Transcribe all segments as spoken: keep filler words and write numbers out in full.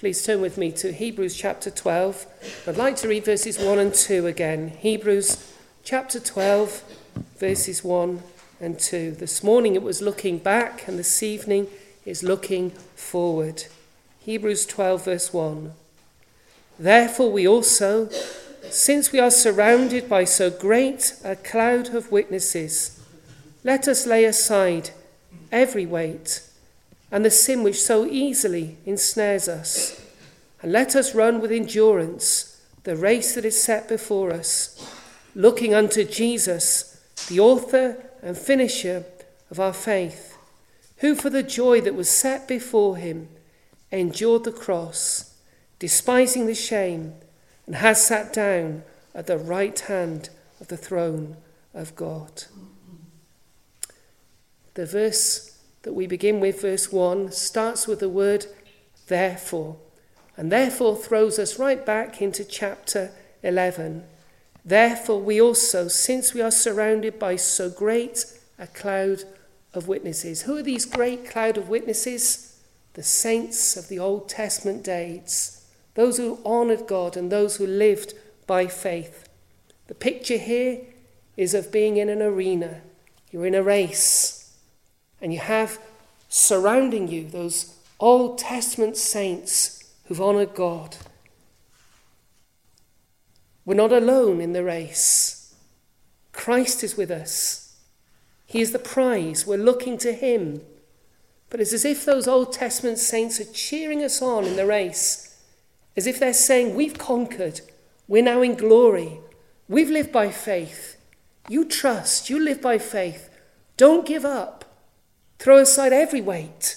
Please turn with me to Hebrews chapter twelve. I'd like to read verses one and two again. Hebrews chapter twelve, verses one and two. This morning it was looking back, and this evening is looking forward. Hebrews twelve, verse one. Therefore we also, since we are surrounded by so great a cloud of witnesses, let us lay aside every weight and the sin which so easily ensnares us, and let us run with endurance the race that is set before us, looking unto Jesus, the author and finisher of our faith, who for the joy that was set before him endured the cross, despising the shame, and has sat down at the right hand of the throne of God. The verse that we begin with, verse one, starts with the word therefore, and therefore throws us right back into chapter eleven. Therefore we also, since we are surrounded by so great a cloud of witnesses. Who are these great cloud of witnesses? The saints of the Old Testament days, those who honoured God and those who lived by faith. The picture here is of being in an arena. You're in a race, and you have surrounding you those Old Testament saints who've honoured God. We're not alone in the race. Christ is with us. He is the prize. We're looking to him. But it's as if those Old Testament saints are cheering us on in the race, as if they're saying, we've conquered. We're now in glory. We've lived by faith. You trust. You live by faith. Don't give up. Throw aside every weight.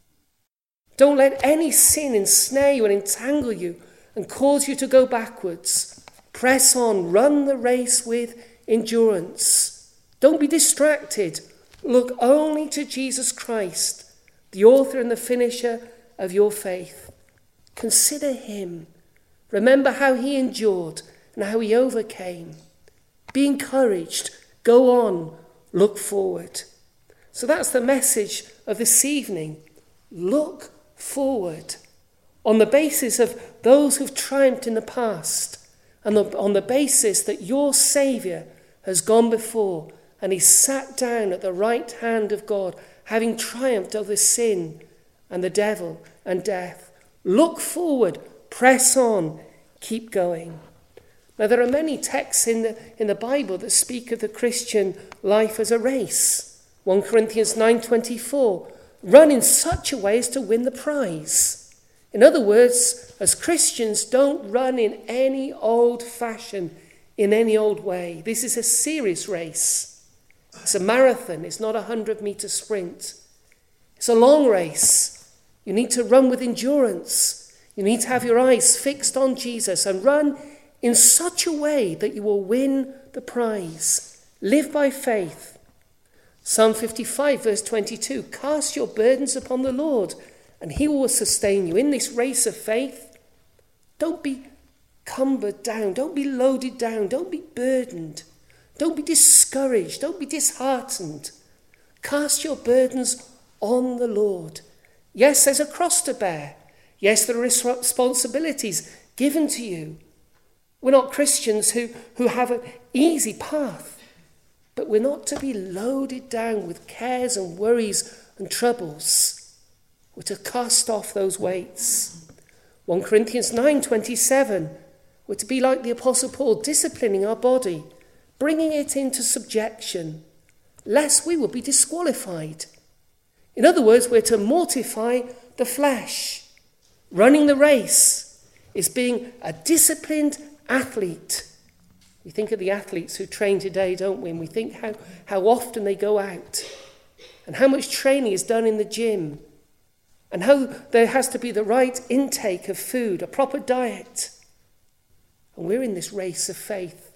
Don't let any sin ensnare you and entangle you and cause you to go backwards. Press on. Run the race with endurance. Don't be distracted. Look only to Jesus Christ, the author and the finisher of your faith. Consider him. Remember how he endured and how he overcame. Be encouraged. Go on. Look forward. So that's the message of this evening. Look forward on the basis of those who've triumphed in the past, and on the basis that your Saviour has gone before and he's sat down at the right hand of God, having triumphed over sin and the devil and death. Look forward, press on, keep going. Now there are many texts in the, in the Bible that speak of the Christian life as a race. First Corinthians nine twenty-four, run in such a way as to win the prize. In other words, as Christians, don't run in any old fashion, in any old way. This is a serious race. It's a marathon. It's not a hundred-metre sprint. It's a long race. You need to run with endurance. You need to have your eyes fixed on Jesus and run in such a way that you will win the prize. Live by faith. Psalm fifty-five, verse twenty-two, cast your burdens upon the Lord, and he will sustain you. In this race of faith, don't be cumbered down. Don't be loaded down. Don't be burdened. Don't be discouraged. Don't be disheartened. Cast your burdens on the Lord. Yes, there's a cross to bear. Yes, there are responsibilities given to you. We're not Christians who, who have an easy path. But we're not to be loaded down with cares and worries and troubles. We're to cast off those weights. First Corinthians nine twenty-seven, we're to be like the Apostle Paul, disciplining our body, bringing it into subjection, lest we will be disqualified. In other words, we're to mortify the flesh. Running the race is being a disciplined athlete. We think of the athletes who train today, don't we? And we think how, how often they go out and how much training is done in the gym and how there has to be the right intake of food, a proper diet. And we're in this race of faith.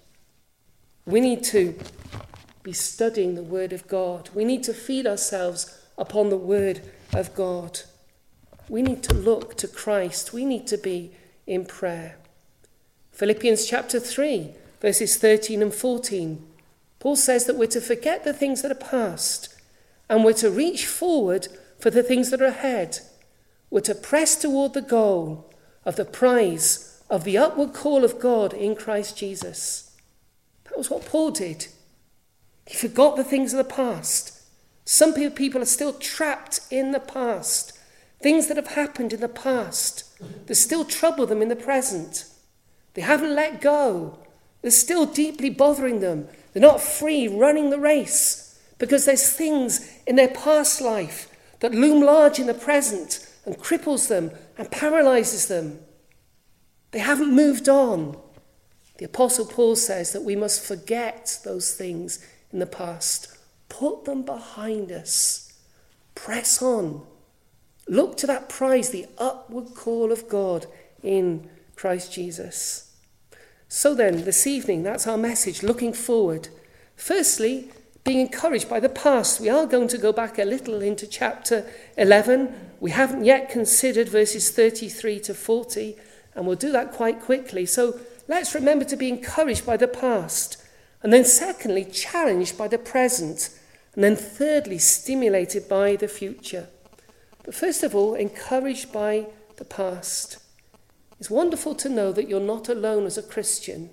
We need to be studying the Word of God. We need to feed ourselves upon the Word of God. We need to look to Christ. We need to be in prayer. Philippians chapter three, verses thirteen and fourteen. Paul says that we're to forget the things that are past and we're to reach forward for the things that are ahead. were to press toward the goal of the prize of the upward call of God in Christ Jesus. That was what Paul did. He forgot the things of the past. Some people are still trapped in the past. Things that have happened in the past that still trouble them in the present. They haven't let go. They're still deeply bothering them. They're not free running the race because there's things in their past life that loom large in the present and cripples them and paralyzes them. They haven't moved on. The Apostle Paul says that we must forget those things in the past. Put them behind us. Press on. Look to that prize, the upward call of God in Christ Jesus. So then, this evening, that's our message, looking forward. Firstly, being encouraged by the past. We are going to go back a little into chapter eleven. We haven't yet considered verses thirty-three to forty, and we'll do that quite quickly. So let's remember to be encouraged by the past. And then secondly, challenged by the present. And then thirdly, stimulated by the future. But first of all, encouraged by the past. It's wonderful to know that you're not alone as a Christian.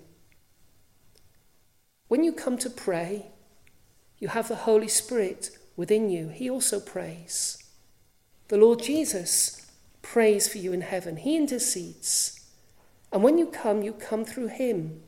When you come to pray, you have the Holy Spirit within you. He also prays. The Lord Jesus prays for you in heaven. He intercedes. And when you come, you come through him.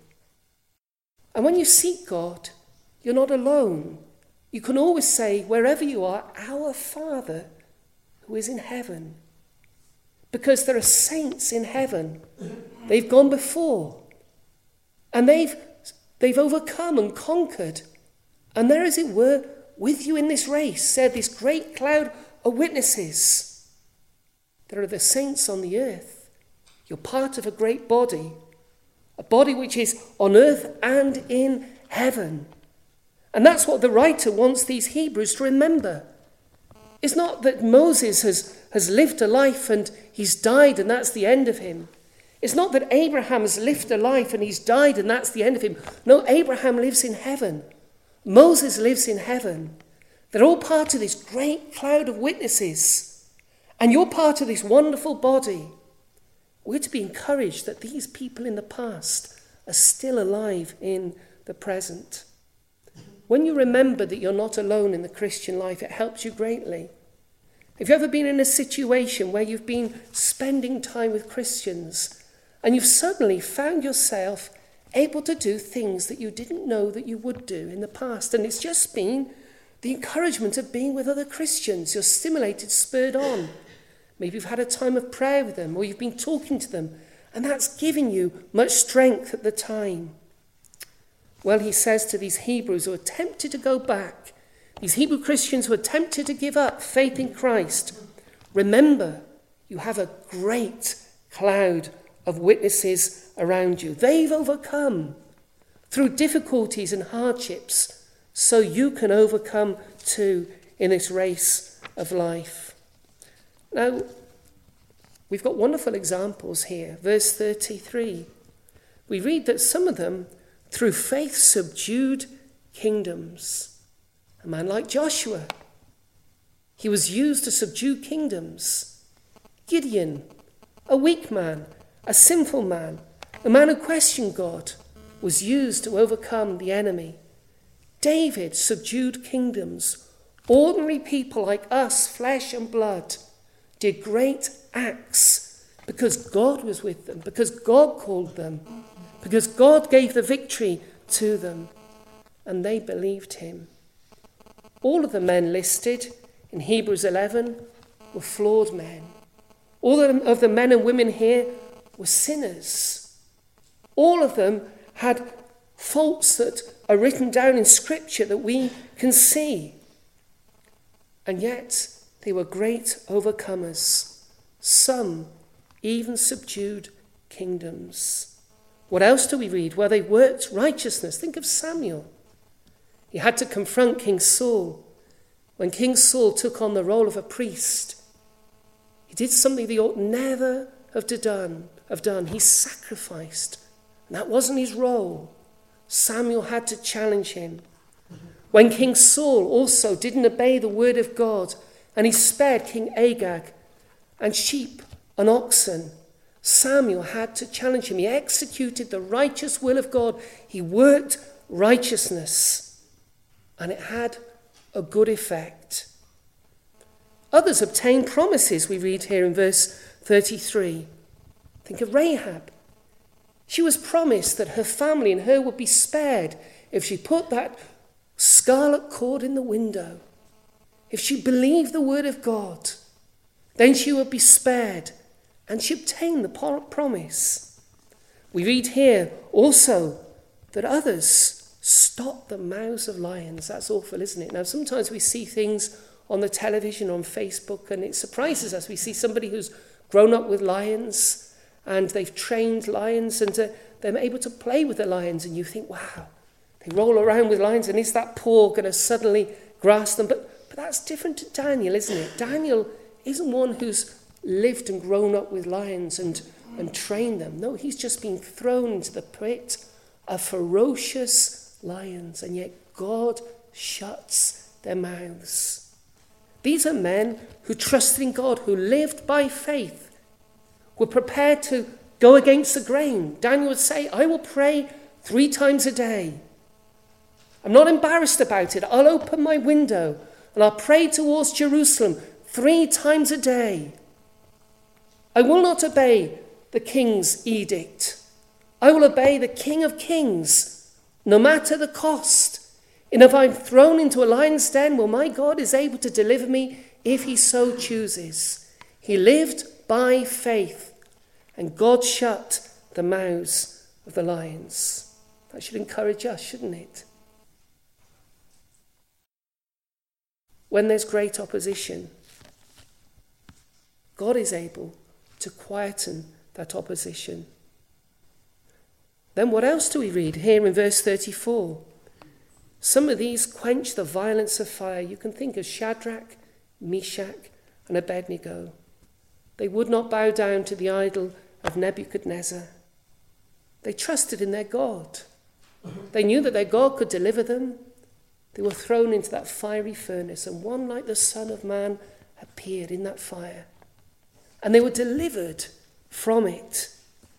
And when you seek God, you're not alone. You can always say, wherever you are, our Father who is in heaven. Because there are saints in heaven. They've gone before. And they've, they've overcome and conquered. And they're, as it were, with you in this race, said this great cloud of witnesses. There are the saints on the earth. You're part of a great body. A body which is on earth and in heaven. And that's what the writer wants these Hebrews to remember. It's not that Moses has, has lived a life and he's died and that's the end of him. It's not that Abraham has lived a life and he's died and that's the end of him. No, Abraham lives in heaven. Moses lives in heaven. They're all part of this great cloud of witnesses. And you're part of this wonderful body. We're to be encouraged that these people in the past are still alive in the present. When you remember that you're not alone in the Christian life, it helps you greatly. Have you ever been in a situation where you've been spending time with Christians and you've suddenly found yourself able to do things that you didn't know that you would do in the past? And it's just been the encouragement of being with other Christians. You're stimulated, spurred on. Maybe you've had a time of prayer with them or you've been talking to them and that's giving you much strength at the time. Well, he says to these Hebrews who are tempted to go back, these Hebrew Christians who are tempted to give up faith in Christ, remember, you have a great cloud of witnesses around you. They've overcome through difficulties and hardships, so you can overcome too in this race of life. Now, we've got wonderful examples here. Verse thirty-three. We read that some of them through faith subdued kingdoms. A man like Joshua, he was used to subdue kingdoms. Gideon, a weak man, a sinful man, a man who questioned God, was used to overcome the enemy. David subdued kingdoms. Ordinary people like us, flesh and blood, did great acts because God was with them, because God called them, because God gave the victory to them, and they believed him. All of the men listed in Hebrews eleven were flawed men. All of the men and women here were sinners. All of them had faults that are written down in Scripture that we can see. And yet they were great overcomers. Some even subdued kingdoms. What else do we read? Well, they worked righteousness. Think of Samuel. He had to confront King Saul. When King Saul took on the role of a priest, he did something that he ought never have done. Have done. He sacrificed. And that wasn't his role. Samuel had to challenge him. When King Saul also didn't obey the word of God, and he spared King Agag, and sheep and oxen. Samuel had to challenge him. He executed the righteous will of God. He worked righteousness, and it had a good effect. Others obtained promises, we read here in verse thirty-three. Think of Rahab. She was promised that her family and her would be spared if she put that scarlet cord in the window. If she believed the word of God, then she would be spared, and she obtained the promise. We read here also that others stopped the mouths of lions. That's awful, isn't it? Now, sometimes we see things on the television, on Facebook, and it surprises us. We see somebody who's grown up with lions, and they've trained lions, and uh, they're able to play with the lions, and you think, wow, they roll around with lions, and is that paw going to suddenly grasp them? But, but that's different to Daniel, isn't it? Daniel isn't one who's lived and grown up with lions and, and trained them. No, he's just been thrown into the pit of ferocious lions, and yet God shuts their mouths. These are men who trusted in God, who lived by faith, were prepared to go against the grain. Daniel would say, I will pray three times a day. I'm not embarrassed about it. I'll open my window and I'll pray towards Jerusalem three times a day. I will not obey the king's edict. I will obey the King of Kings, no matter the cost. And if I'm thrown into a lion's den, well, my God is able to deliver me if he so chooses. He lived by faith, and God shut the mouths of the lions. That should encourage us, shouldn't it? When there's great opposition, God is able to quieten that opposition. Then what else do we read here in verse thirty-four? Some of these quench the violence of fire. You can think of Shadrach, Meshach, and Abednego. They would not bow down to the idol of Nebuchadnezzar. They trusted in their God. They knew that their God could deliver them. They were thrown into that fiery furnace, and one like the Son of Man appeared in that fire. And they were delivered from it.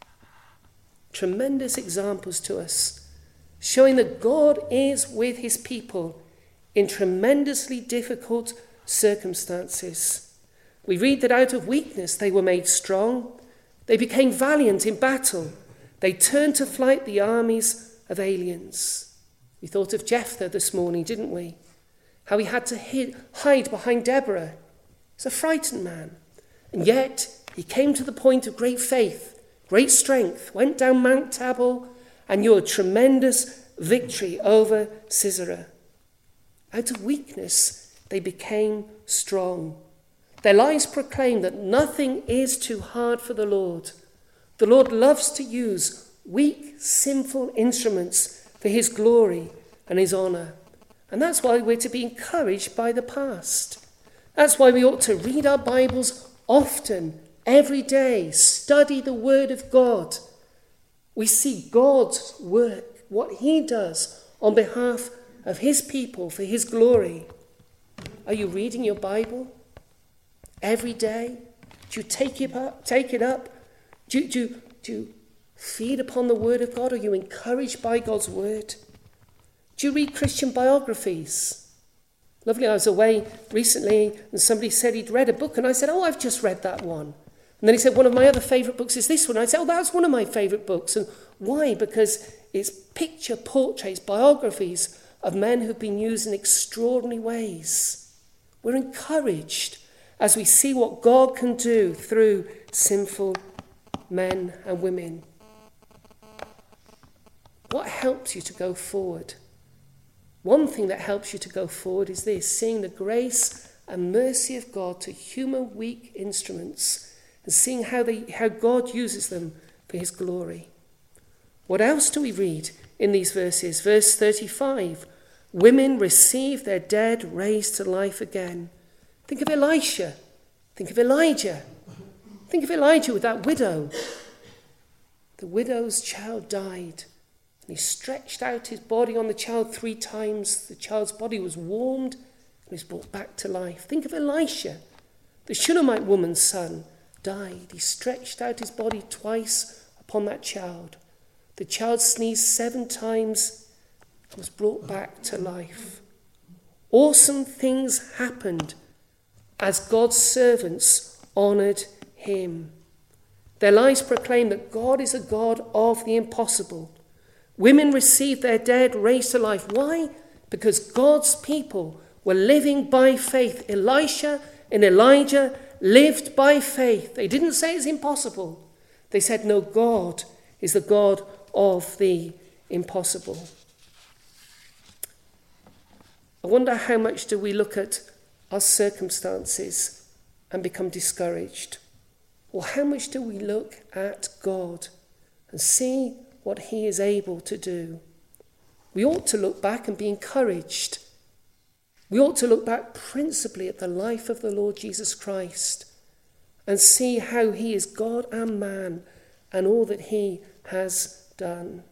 Tremendous examples to us, showing that God is with his people in tremendously difficult circumstances. We read that out of weakness they were made strong. They became valiant in battle. They turned to flight the armies of aliens. We thought of Jephthah this morning, didn't we? How he had to hid, hide behind Deborah. He's a frightened man. And yet he came to the point of great faith, great strength, went down Mount Tabor, and your tremendous victory over Sisera. Out of weakness, they became strong. Their lives proclaim that nothing is too hard for the Lord. The Lord loves to use weak, sinful instruments for his glory and his honour. And that's why we're to be encouraged by the past. That's why we ought to read our Bibles often, every day, study the Word of God. We see God's work, what he does on behalf of his people for his glory. Are you reading your Bible every day? Do you take it up? Take it up? Do, do, do you feed upon the word of God? Are you encouraged by God's word? Do you read Christian biographies? Lovely, I was away recently and somebody said he'd read a book and I said, oh, I've just read that one. And then he said, one of my other favourite books is this one. I said, oh, that's one of my favourite books. And why? Because it's picture portraits, biographies of men who've been used in extraordinary ways. We're encouraged as we see what God can do through sinful men and women. What helps you to go forward? One thing that helps you to go forward is this, seeing the grace and mercy of God to human weak instruments and seeing how they, how God uses them for his glory. What else do we read in these verses? Verse thirty-five, women receive their dead raised to life again. Think of Elisha. Think of Elijah. Think of Elijah with that widow. The widow's child died. And he stretched out his body on the child three times. The child's body was warmed and was brought back to life. Think of Elisha, the The Shunammite woman's son died. He stretched out his body twice upon that child. The child sneezed seven times and was brought back to life. Awesome things happened as God's servants honoured him. Their lives proclaim that God is a God of the impossible. Women received their dead raised to life. Why? Because God's people were living by faith. Elisha and Elijah lived by faith. They didn't say it's impossible. They said, no, God is the God of the impossible. I wonder how much do we look at our circumstances and become discouraged? Or how much do we look at God and see what he is able to do? We ought to look back and be encouraged. We ought to look back principally at the life of the Lord Jesus Christ and see how he is God and man and all that he has done.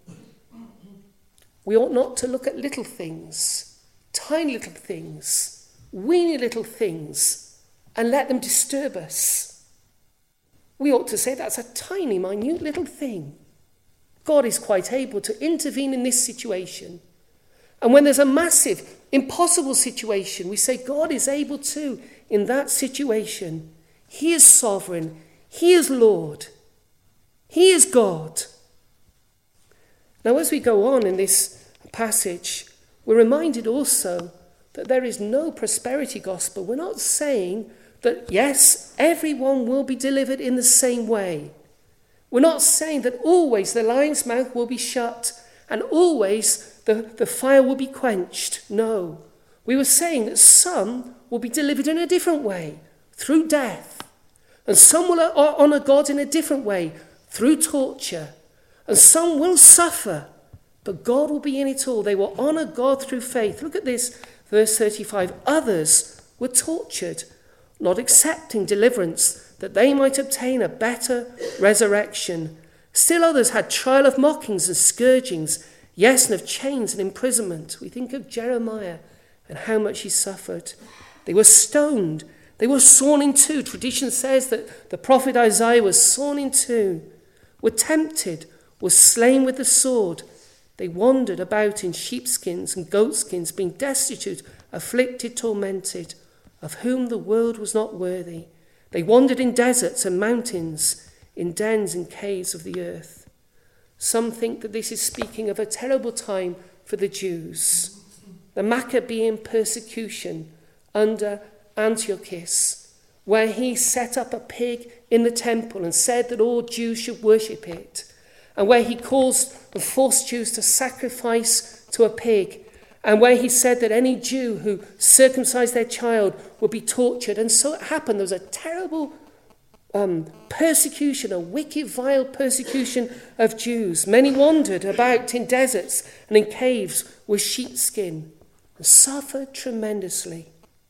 We ought not to look at little things, tiny little things, weeny little things, and let them disturb us. We ought to say that's a tiny, minute little thing. God is quite able to intervene in this situation. And when there's a massive, impossible situation, we say God is able to in that situation. He is sovereign. He is Lord. He is God. Now, as we go on in this passage, we're reminded also that there is no prosperity gospel. We're not saying that, yes, everyone will be delivered in the same way. We're not saying that always the lion's mouth will be shut and always the, the fire will be quenched. No. We were saying that some will be delivered in a different way, through death. And some will honour God in a different way, through torture. And some will suffer, but God will be in it all. They will honour God through faith. Look at this, verse thirty-five. Others were tortured, not accepting deliverance, that they might obtain a better resurrection. Still others had trial of mockings and scourgings, yes, and of chains and imprisonment. We think of Jeremiah and how much he suffered. They were stoned. They were sawn in two. Tradition says that the prophet Isaiah was sawn in two, were tempted, was slain with the sword. They wandered about in sheepskins and goatskins, being destitute, afflicted, tormented, of whom the world was not worthy. They wandered in deserts and mountains, in dens and caves of the earth. Some think that this is speaking of a terrible time for the Jews. The Maccabean persecution under Antiochus, where he set up a pig in the temple and said that all Jews should worship it, and where he caused and forced Jews to sacrifice to a pig, and where he said that any Jew who circumcised their child would be tortured. And so it happened. There was a terrible um, persecution, a wicked, vile persecution of Jews. Many wandered about in deserts and in caves with sheepskin and suffered tremendously.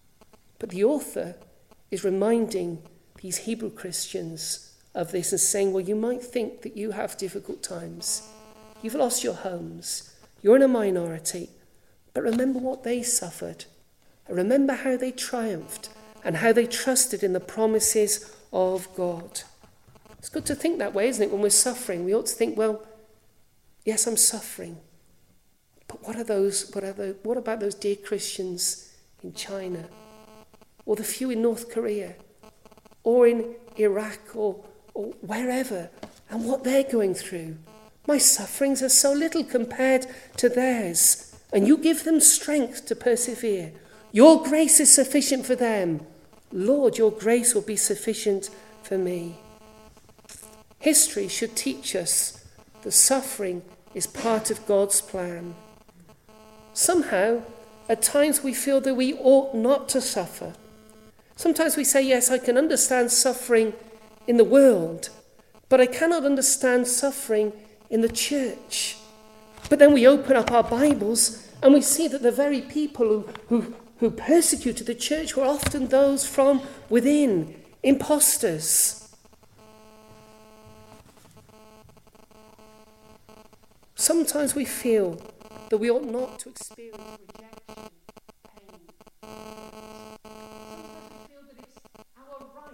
But the author is reminding these Hebrew Christians of this and saying, well, you might think that you have difficult times. You've lost your homes. You're in a minority. But remember what they suffered. Remember how they triumphed and how they trusted in the promises of God. It's good to think that way, isn't it? When we're suffering, we ought to think, well, yes, I'm suffering. But what are those, what are the, what about those dear Christians in China? Or the few in North Korea? Or in Iraq or, or wherever? And what they're going through? My sufferings are so little compared to theirs. And you give them strength to persevere. Your grace is sufficient for them. Lord, your grace will be sufficient for me. History should teach us that suffering is part of God's plan. Somehow, at times we feel that we ought not to suffer. Sometimes we say, yes, I can understand suffering in the world, but I cannot understand suffering in the church. But then we open up our Bibles and we see that the very people who, who, who persecuted the church were often those from within, impostors. Sometimes we feel that we ought not to experience rejection, pain. Sometimes we feel that it's our right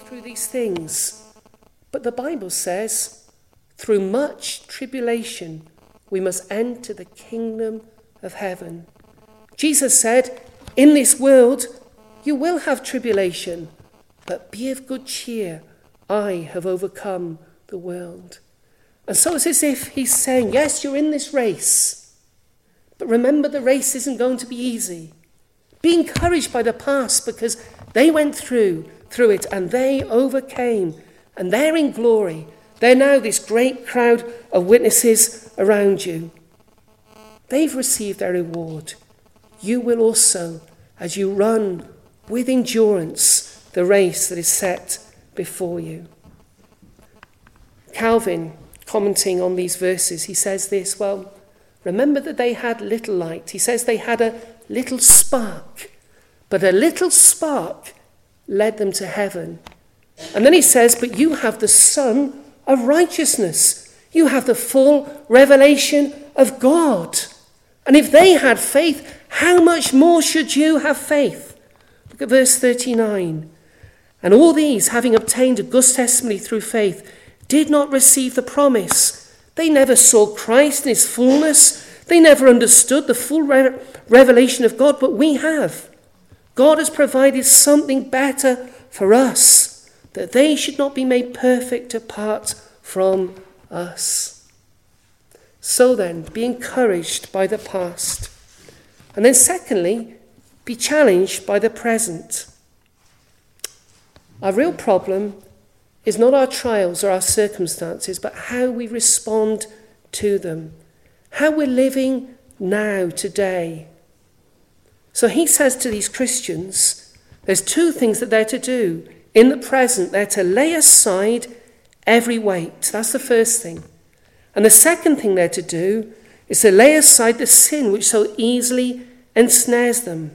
through these things. But the Bible says, through much tribulation, we must enter the kingdom of heaven. Jesus said, in this world, you will have tribulation, but be of good cheer. I have overcome the world. And so it's as if he's saying, yes, you're in this race, but remember the race isn't going to be easy. Be encouraged by the past because they went through, through it and they overcame. And they're in glory. They're now this great crowd of witnesses around you. They've received their reward. You will also, as you run with endurance the race that is set before you. Calvin, commenting on these verses, he says this, well, remember that they had little light. He says they had a little spark, but a little spark led them to heaven. And then he says, but you have the Son of righteousness. You have the full revelation of God. And if they had faith, how much more should you have faith? Look at verse thirty-nine. And all these, having obtained a good testimony through faith, did not receive the promise. They never saw Christ in his fullness. They never understood the full re- revelation of God, but we have. God has provided something better for us, that they should not be made perfect apart from us. So then, be encouraged by the past. And then secondly, be challenged by the present. Our real problem is not our trials or our circumstances, but how we respond to them. How we're living now, today. So he says to these Christians, there's two things that they're to do. In the present, they're to lay aside every weight. That's the first thing. And the second thing they're to do is to lay aside the sin which so easily ensnares them.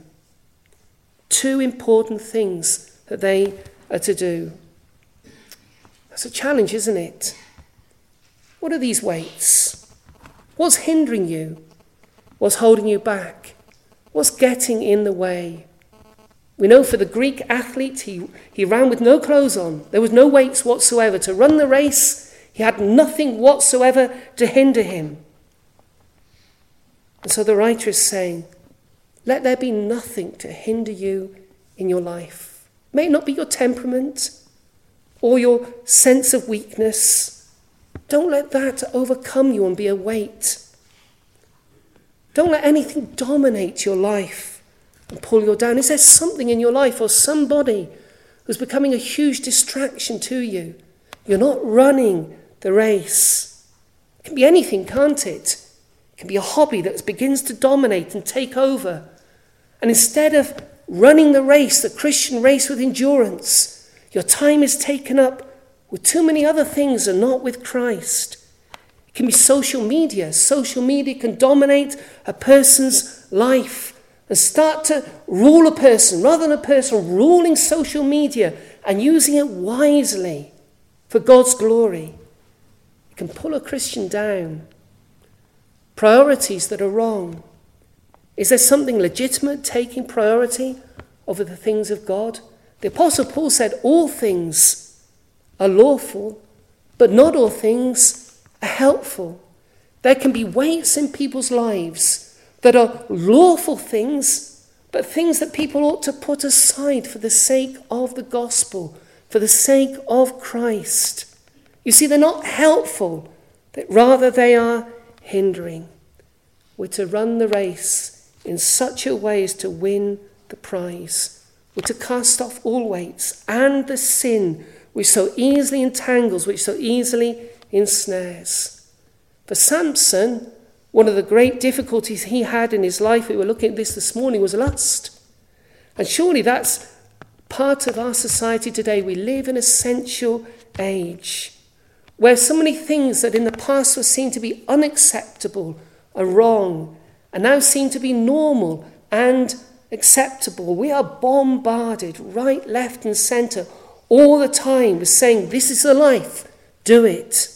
Two important things that they are to do. That's a challenge, isn't it? What are these weights? What's hindering you? What's holding you back? What's getting in the way? We know for the Greek athlete, he, he ran with no clothes on. There was no weights whatsoever. To run the race, he had nothing whatsoever to hinder him. And so the writer is saying, let there be nothing to hinder you in your life. May it not be your temperament or your sense of weakness. Don't let that overcome you and be a weight. Don't let anything dominate your life and pull you down. Is there something in your life or somebody who's becoming a huge distraction to you? You're not running the race. It can be anything, can't it? It can be a hobby that begins to dominate and take over. And instead of running the race, the Christian race with endurance, your time is taken up with too many other things and not with Christ. It can be social media. Social media can dominate a person's life and start to rule a person rather than a person ruling social media and using it wisely for God's glory. It can pull a Christian down. Priorities that are wrong. Is there something legitimate taking priority over the things of God? The Apostle Paul said all things are lawful, but not all things are helpful. There can be weights in people's lives that are lawful things, but things that people ought to put aside for the sake of the gospel, for the sake of Christ. You see, they're not helpful, but rather they are hindering. We're to run the race in such a way as to win the prize. We're to cast off all weights and the sin which so easily entangles, which so easily ensnares. For Samson, one of the great difficulties he had in his life, we were looking at this this morning, was lust. And surely that's part of our society today. We live in a sensual age where so many things that in the past were seen to be unacceptable are wrong and now seem to be normal and acceptable. We are bombarded right, left and centre all the time with saying, this is the life, do it.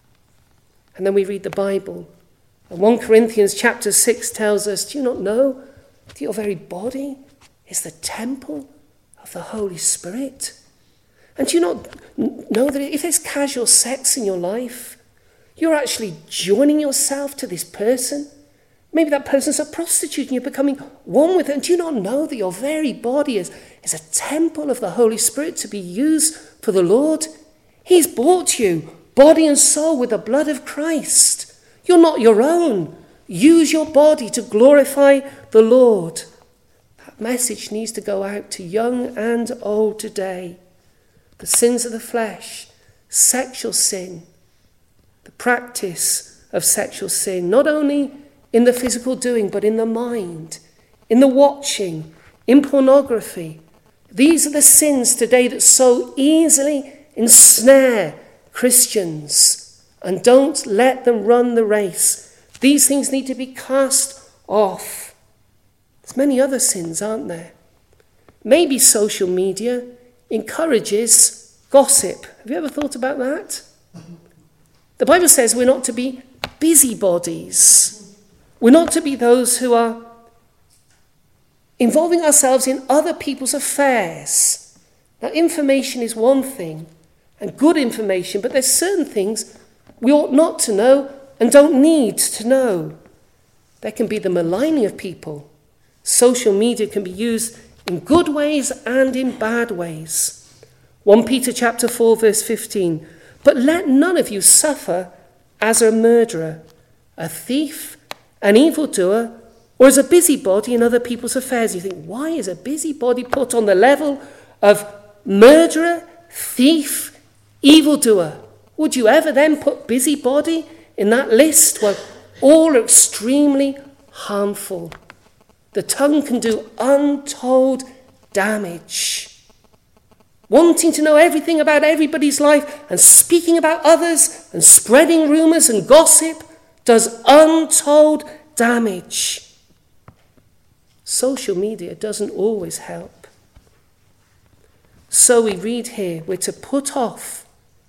And then we read the Bible. And First Corinthians chapter six tells us, do you not know that your very body is the temple of the Holy Spirit? And do you not know that if there's casual sex in your life, you're actually joining yourself to this person? Maybe that person's a prostitute and you're becoming one with her. And do you not know that your very body is, is a temple of the Holy Spirit to be used for the Lord? He's bought you, body and soul, with the blood of Christ. You're not your own. Use your body to glorify the Lord. That message needs to go out to young and old today. The sins of the flesh, sexual sin, the practice of sexual sin, not only in the physical doing, but in the mind, in the watching, in pornography. These are the sins today that so easily ensnare Christians, and don't let them run the race. These things need to be cast off. There's many other sins, aren't there? Maybe social media encourages gossip. Have you ever thought about that? The Bible says we're not to be busybodies. We're not to be those who are involving ourselves in other people's affairs. Now, information is one thing, and good information, but there's certain things we ought not to know and don't need to know. There can be the maligning of people. Social media can be used in good ways and in bad ways. First Peter chapter four, verse fifteen. But let none of you suffer as a murderer, a thief, an evildoer, or as a busybody in other people's affairs. You think, why is a busybody put on the level of murderer, thief, evildoer? Would you ever then put busybody in that list? Well, all are extremely harmful. The tongue can do untold damage. Wanting to know everything about everybody's life and speaking about others and spreading rumours and gossip does untold damage. Social media doesn't always help. So we read here, we're to put off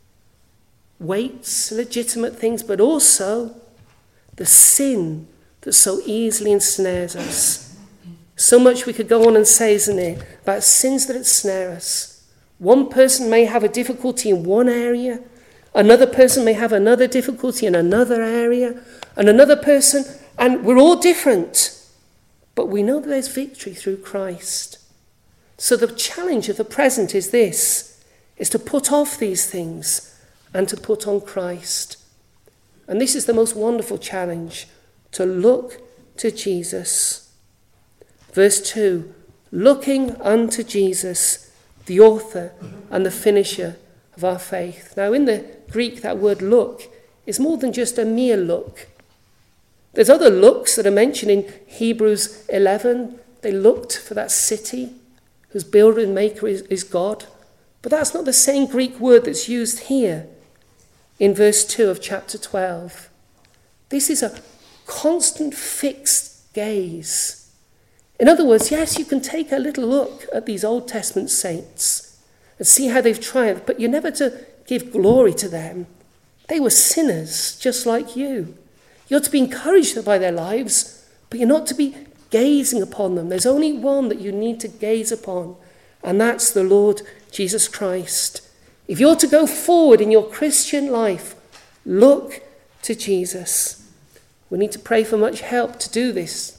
weights, legitimate things, but also the sin that so easily ensnares us. So much we could go on and say, isn't it, about sins that ensnare us. One person may have a difficulty in one area, another person may have another difficulty in another area, and another person, and we're all different. But we know that there's victory through Christ. So the challenge of the present is this, is to put off these things and to put on Christ. And this is the most wonderful challenge, to look to Jesus. Verse two, looking unto Jesus, the author and the finisher of our faith. Now in the Greek, that word look is more than just a mere look. There's other looks that are mentioned in Hebrews eleven. They looked for that city whose builder and maker is, is God. But that's not the same Greek word that's used here in verse two of chapter twelve. This is a constant fixed gaze. In other words, yes, you can take a little look at these Old Testament saints and see how they've triumphed, but you're never to give glory to them. They were sinners just like you. You're to be encouraged by their lives, but you're not to be gazing upon them. There's only one that you need to gaze upon, and that's the Lord Jesus Christ. If you're to go forward in your Christian life, look to Jesus. We need to pray for much help to do this.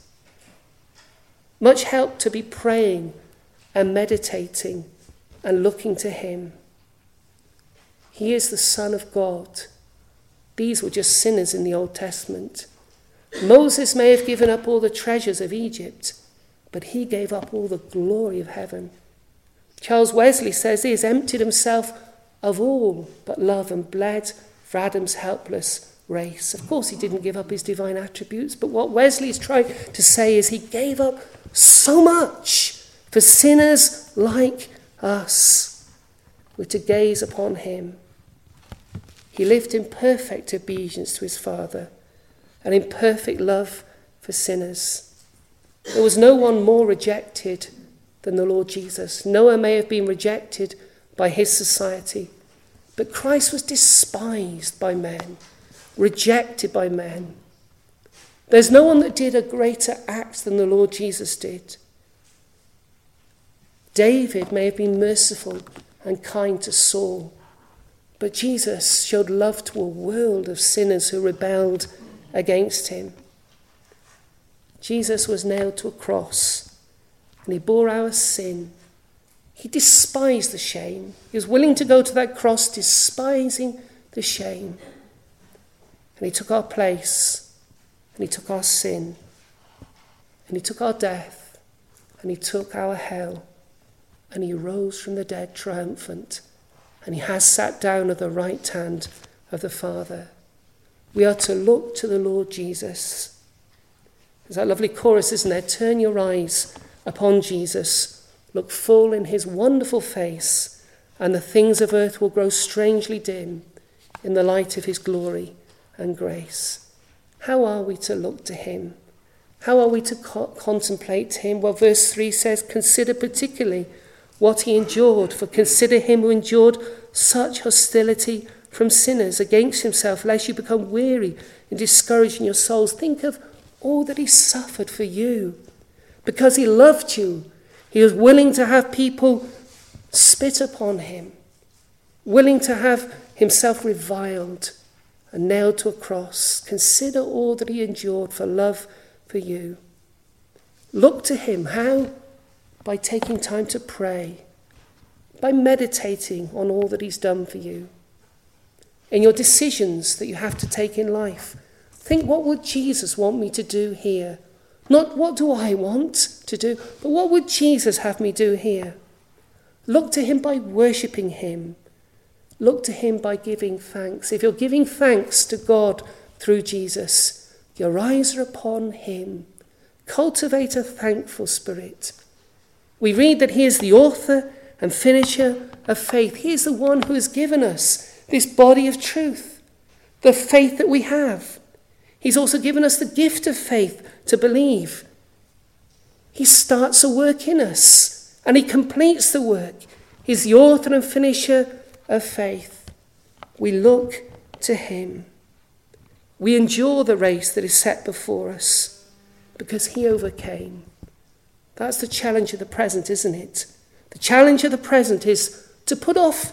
Much help to be praying and meditating and looking to him. He is the Son of God. These were just sinners in the Old Testament. Moses may have given up all the treasures of Egypt, but he gave up all the glory of heaven. Charles Wesley says he has emptied himself of all but love and bled for Adam's helpless race. Of course, he didn't give up his divine attributes, but what Wesley is trying to say is he gave up so much for sinners like us. We're to gaze upon him. He lived in perfect obedience to his Father and in perfect love for sinners. There was no one more rejected than the Lord Jesus. Noah may have been rejected by his society, but Christ was despised by men, rejected by men. There's no one that did a greater act than the Lord Jesus did. David may have been merciful and kind to Saul. But Jesus showed love to a world of sinners who rebelled against him. Jesus was nailed to a cross and he bore our sin. He despised the shame. He was willing to go to that cross despising the shame. And he took our place and he took our sin and he took our death and he took our hell and he rose from the dead triumphant. And he has sat down at the right hand of the Father. We are to look to the Lord Jesus. There's that lovely chorus, isn't there? Turn your eyes upon Jesus. Look full in his wonderful face, and the things of earth will grow strangely dim in the light of his glory and grace. How are we to look to him? How are we to co- contemplate him? Well, verse three says, consider particularly what he endured, for consider him who endured such hostility from sinners against himself, lest you become weary and discouraged in your souls. Think of all that he suffered for you. Because he loved you, he was willing to have people spit upon him, willing to have himself reviled and nailed to a cross. Consider all that he endured for love for you. Look to him. How? By taking time to pray, by meditating on all that he's done for you. In your decisions that you have to take in life, think, what would Jesus want me to do here? Not what do I want to do, but what would Jesus have me do here? Look to him by worshipping him. Look to him by giving thanks. If you're giving thanks to God through Jesus, your eyes are upon him. Cultivate a thankful spirit. We read that he is the author and finisher of faith. He is the one who has given us this body of truth, the faith that we have. He's also given us the gift of faith to believe. He starts a work in us and he completes the work. He's the author and finisher of faith. We look to him. We endure the race that is set before us because he overcame. That's the challenge of the present, isn't it? The challenge of the present is to put off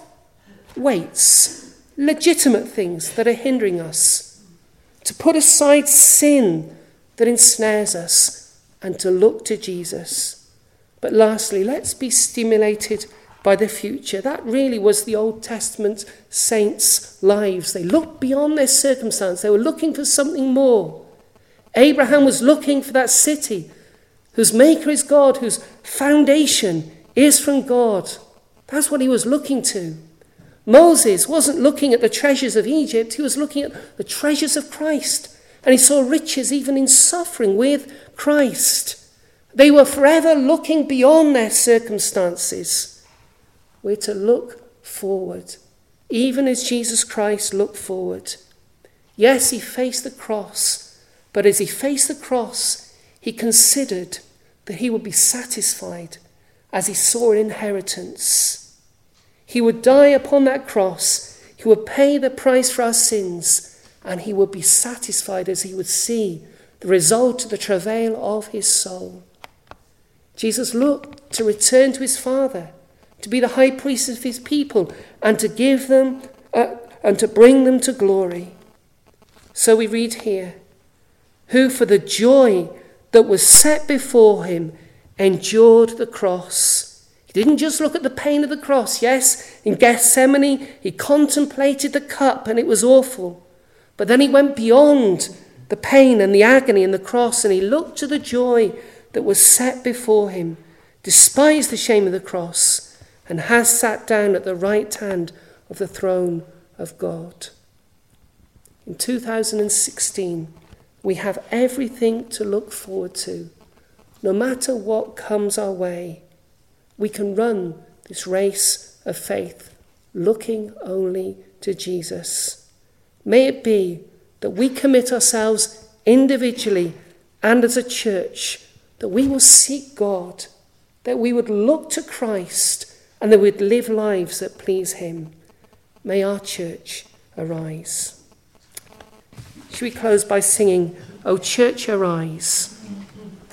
weights, legitimate things that are hindering us, to put aside sin that ensnares us, and to look to Jesus. But lastly, let's be stimulated by the future. That really was the Old Testament saints' lives. They looked beyond their circumstance. They were looking for something more. Abraham was looking for that city whose maker is God, whose foundation is from God. That's what he was looking to. Moses wasn't looking at the treasures of Egypt. He was looking at the treasures of Christ. And he saw riches even in suffering with Christ. They were forever looking beyond their circumstances. We're to look forward, even as Jesus Christ looked forward. Yes, he faced the cross, but as he faced the cross, he considered that he would be satisfied as he saw an inheritance. He would die upon that cross. He would pay the price for our sins, and he would be satisfied as he would see the result of the travail of his soul. Jesus looked to return to his Father, to be the high priest of his people, and to give them uh, and to bring them to glory. So we read here, who for the joy that was set before him endured the cross. He didn't just look at the pain of the cross. Yes, in Gethsemane, he contemplated the cup and it was awful. But then he went beyond the pain and the agony and the cross, and he looked to the joy that was set before him, despised the shame of the cross, and has sat down at the right hand of the throne of God. In two thousand sixteen, we have everything to look forward to. No matter what comes our way, we can run this race of faith, looking only to Jesus. May it be that we commit ourselves individually and as a church, that we will seek God, that we would look to Christ, and that we'd live lives that please him. May our church arise. Should we close by singing, O Church, Arise?